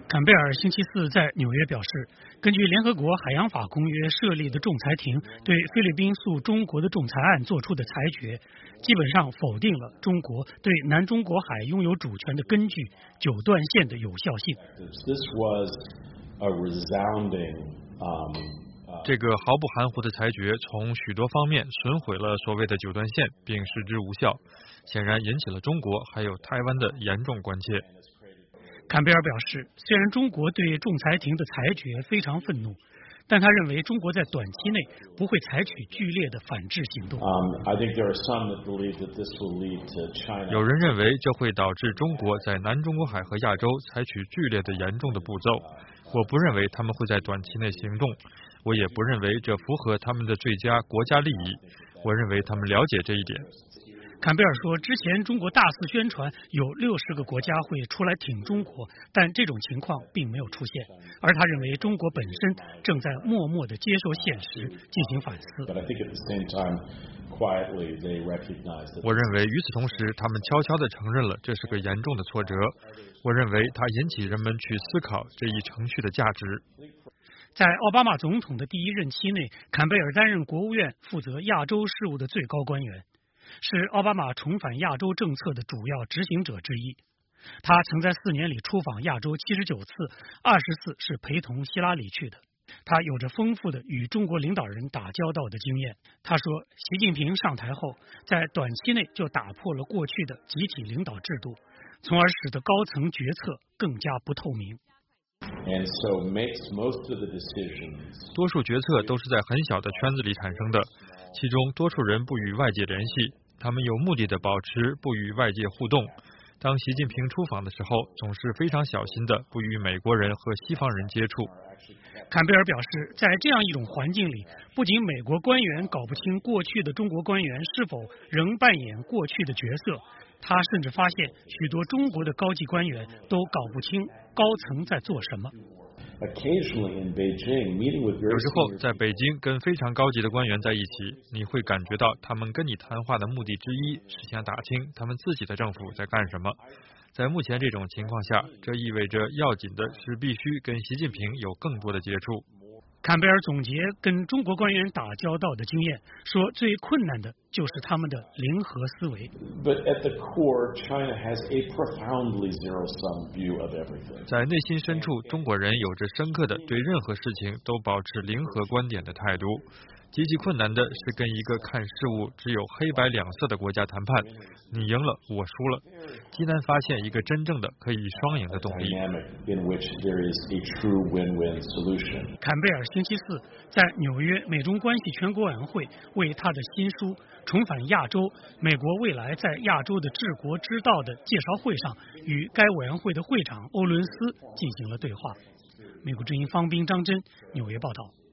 坎贝尔星期四在纽约表示，根据联合国海洋法公约设立的仲裁庭对菲律宾诉中国的仲裁案作出的裁决，基本上否定了中国对南中国海拥有主权的根据九段线的有效性。 这个毫不含糊的裁决从许多方面损毁了所谓的九段线，并使之无效，显然引起了中国还有台湾的严重关切。 坎贝尔表示，虽然中国对仲裁庭的裁决非常愤怒，但他认为中国在短期内不会采取剧烈的反制行动。 有人认为这会导致中国在南中国海和亚洲采取剧烈的严重的步骤。我不认为他们会在短期内行动，我也不认为这符合他们的最佳国家利益。我认为他们了解这一点。 坎贝尔说，之前中国大肆宣传有60个国家会出来挺中国，但这种情况并没有出现。而他认为中国本身正在默默地接受现实，进行反思。 我认为与此同时，他们悄悄地承认了这是个严重的挫折。我认为它引起人们去思考这一程序的价值。 在奥巴马总统的第一任期内，坎贝尔担任国务院负责亚洲事务的最高官员，是奥巴马重返亚洲政策的主要执行者之一。他曾在4年里出访亚洲79次，20次是陪同希拉里去的。他有着丰富的与中国领导人打交道的经验。他说，习近平上台后，在短期内就打破了过去的集体领导制度，从而使得高层决策更加不透明。 多数决策都是在很小的圈子里产生的，其中多数人不与外界联系，他们有目的地保持不与外界互动。当习近平出访的时候，总是非常小心地不与美国人和西方人接触。 坎贝尔表示，在这样一种环境里，不仅美国官员搞不清过去的中国官员是否仍扮演过去的角色，他甚至发现许多中国的高级官员都搞不清高层在做什么。 有时候在北京跟非常高级的官员在一起，你会感觉到他们跟你谈话的目的之一是想打听他们自己的政府在干什么。在目前这种情况下，这意味着要紧的是必须跟习近平有更多的接触。 坎贝尔总结跟中国官员打交道的经验，说最困难的就是他们的零和思维。 在内心深处，中国人有着深刻的对任何事情都保持零和观点的态度。极其困难的是跟一个看事物只有黑白两色的国家谈判，你赢了，我输了。极难发现一个真正的可以双赢的动力。 坎贝尔星期四在纽约美中关系全国委员会为他的新书《重返亚洲：美国未来在亚洲的治国之道》的介绍会上，与该委员会的会长欧伦斯进行了对话。美国之音方斌、张真纽约报道。